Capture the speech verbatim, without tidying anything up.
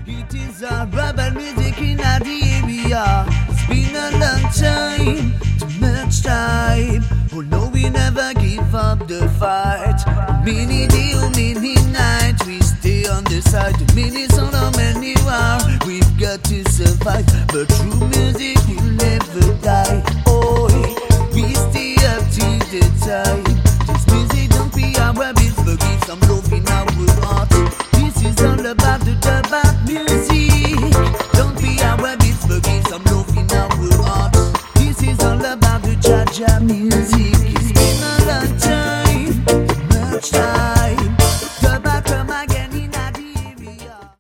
It is our rebel music in the area. It's been a long time, too much time. Oh no, we never give up the fight. Many day, oh many night, we stay on the side. Many son, how many are. We've got to survive, but true music will never die. Oh, we stay up to the time. This music don't be our habits, but give some love in our heart. This is all about the dub music. Don't be our habits, but give some love in our heart. This is all about the Jaja music.